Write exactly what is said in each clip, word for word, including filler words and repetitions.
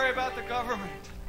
worry about the government.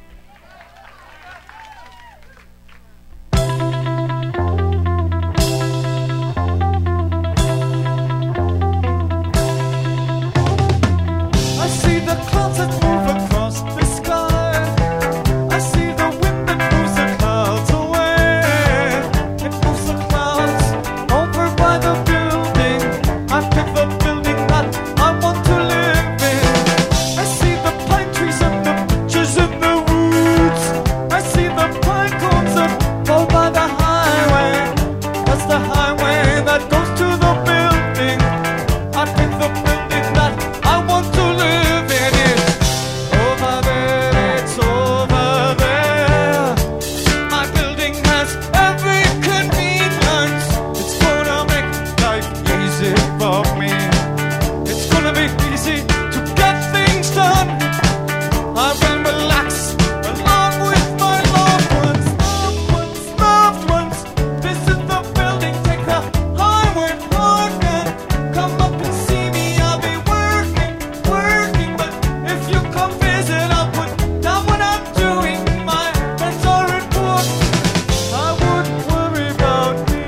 I see the clouds that move across the sky. I see the wind that moves the clouds away. It moves the clouds over by the building. I pick the building that I want to live in. I see the pine trees and the beeches in the woods. I see the pine cones that go by the highway. That's the highway that goes to the building. I pick the building that I want to live in. It's over there, it's over there. My building has every convenience. It's gonna make life easy for me. It's gonna be easy to get things done. I will relax along with my loved ones. Loved ones, loved ones. This is the building. Take the highway park and come up and see me. I'll be working, working. But if you come visit, I'll put down what I'm doing. My friends are important. I wouldn't worry about me.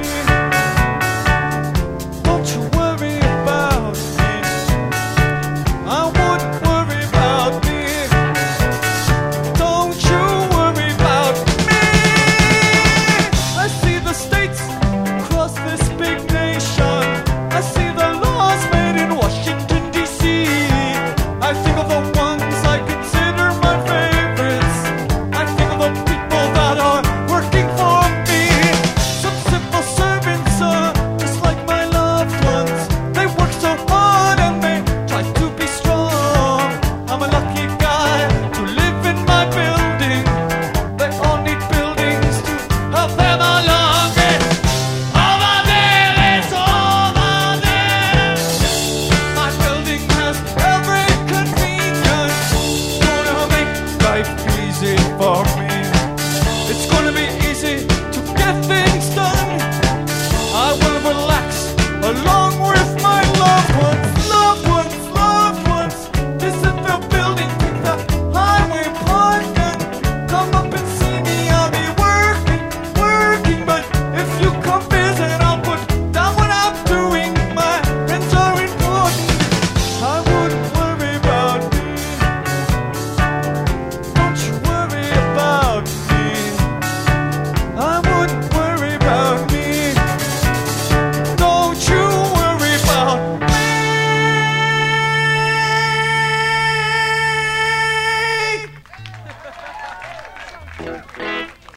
Don't you worry about me. I wouldn't worry about me. Don't you worry about me. I see the states across this big nation. I see the laws made in Washington, D C I think of the ones I consider my favorites. I think of the people that are working for me. Some simple servants are just like my loved ones. They work so hard and they try to be strong. I'm a lucky guy to live in my building. They all need buildings to help them along. It's over there, it's over there. My building has every convenience. Gonna make life easy for me. It's gonna be easy to get things done. I will relax along with my loved ones. Loved ones, loved ones. This is the building. Take the highway park and come up and see me. I'll be working, working. But if you come visit, I'll put down what I'm doing. My friends are important. I wouldn't worry about me. Don't you worry about me. I wouldn't worry about me. Don't you worry about me.